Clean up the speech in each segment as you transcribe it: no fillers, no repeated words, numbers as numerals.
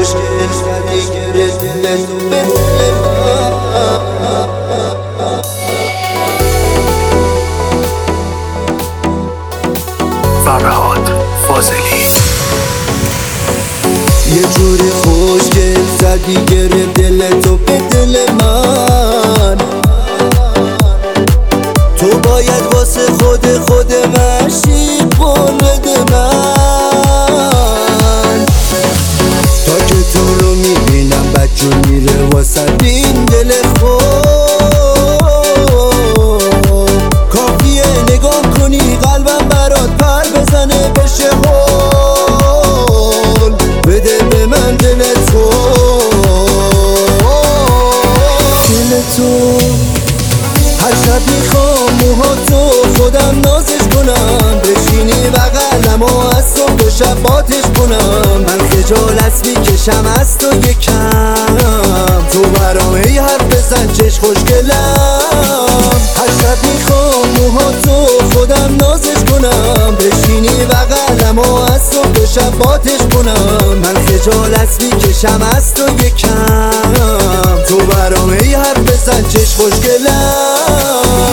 خوشگل زدی گرفت دلتو به دل من. فرهاد فاضلی. یه جوری خوشگل زدی گرفت دلتو به دل من. تو باید واسه خود مشی بولد من. تا که تو رو میبینم بدجور میره واسه این دل خود. کافیه نگاه کنی قلبم برات پر بزنه بشه هول. بده به من دل تو، دل تو. هر شب میخوام موهاتو خودم نازش کنم، بشینی بغلم و از صبح و شب باتش کنم. من خجالت میکشم از تو یکم، تو برام ای حرف بزن چش خوشگلم. هر شب میخوام موهاتو خودم نازش کنم، بشینی بغلم و از صبح و شب باتش کنم. من خجالت میکشم از تو یکم، تو برام ای حرف بزن چش خوشگلم.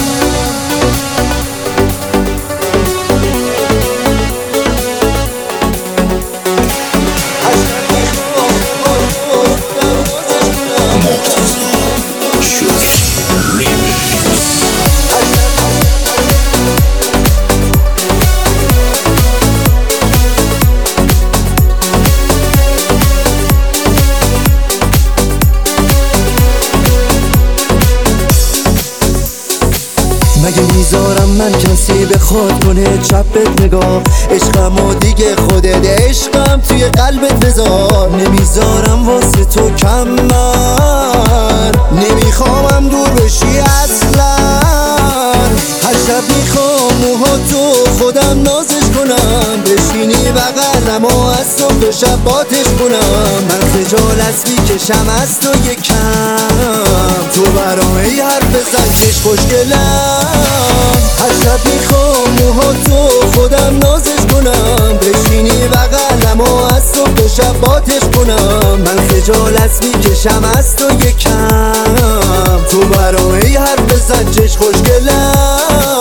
مگه میذارم من کسی بخواد کنه چپت نگاه؟ عشقم و دیگه خودت عشقم توی قلبت بذار. نمیذارم واسه تو کم، من نمیخوامم دور بشی اصلا. هر شب میخوام موهاتو خودم نازش کنم، بشینی بغلم و از صبح و شب باتش کنم. من خجالت میکشم از تو یکم، تو برام ای حرف بزن چش خوشگلم. هر شب میخوام موهاتو خودم نازش کنم، بشینی بغلم و از صبح و شب باتش کنم. من خجالت میکشم از تو یکم، تو برام ای حرف بزن چش خوشگلم.